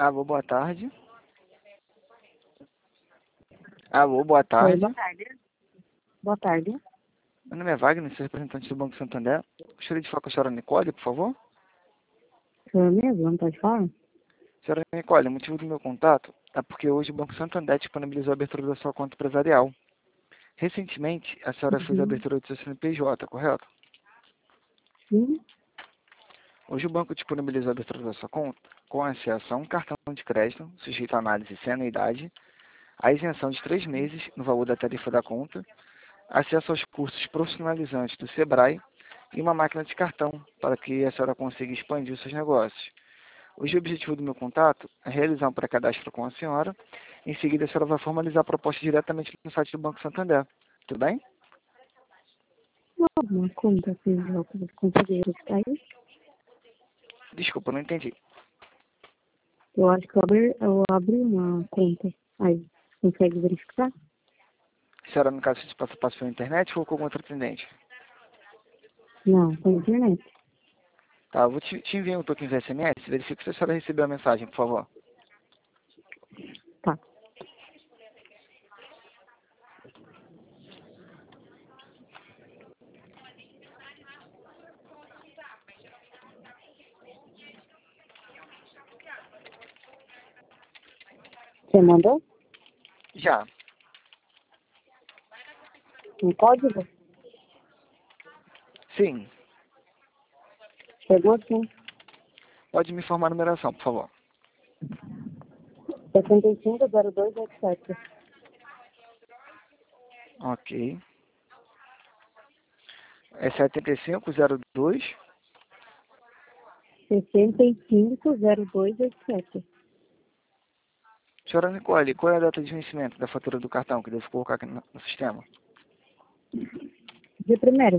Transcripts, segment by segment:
Alô, boa tarde. Alô, boa Oi, tarde. boa tarde. Boa tarde. Meu nome é Wagner, sou representante do Banco Santander. Gostaria de falar com a senhora Nicole, por favor. Sou eu mesmo, não pode falar? Senhora Nicole, o motivo do meu contato é porque hoje o Banco Santander disponibilizou a abertura da sua conta empresarial. Recentemente, a senhora fez a abertura do seu CNPJ, correto? Sim. Hoje o banco disponibilizou a abertura da sua conta com acesso a um cartão de crédito, sujeito à análise sem anuidade, a isenção de 3 meses no valor da tarifa da conta, acesso aos cursos profissionalizantes do Sebrae e uma máquina de cartão para que a senhora consiga expandir os seus negócios. Hoje o objetivo do meu contato é realizar um pré-cadastro com a senhora. Em seguida, a senhora vai formalizar a proposta diretamente no site do Banco Santander. Tudo bem? Não, uma conta que eu consegui verificar isso. Desculpa, não entendi. Eu acho que eu abri uma conta. Aí, consegue verificar? A senhora, no caso, se passa pela internet ou com algum outro atendente? Não, com internet. Tá, eu vou te enviar um token via SMS. Verifique se a senhora recebeu a mensagem, por favor. Tá. Você mandou Já. um código? Sim. Chegou sim. Pode me informar a numeração, por favor. 750287. Ok. É 7502. 650287. Senhora Nicole, qual é a data de vencimento da fatura do cartão que devo colocar aqui no sistema? De primeiro.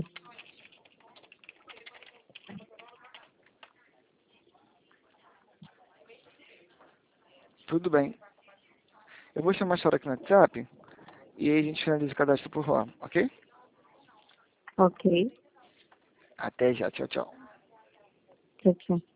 Tudo bem. Eu vou chamar a senhora aqui no WhatsApp e aí a gente finaliza o cadastro por lá, ok? Ok. Até já. Tchau, tchau. Tchau, tchau.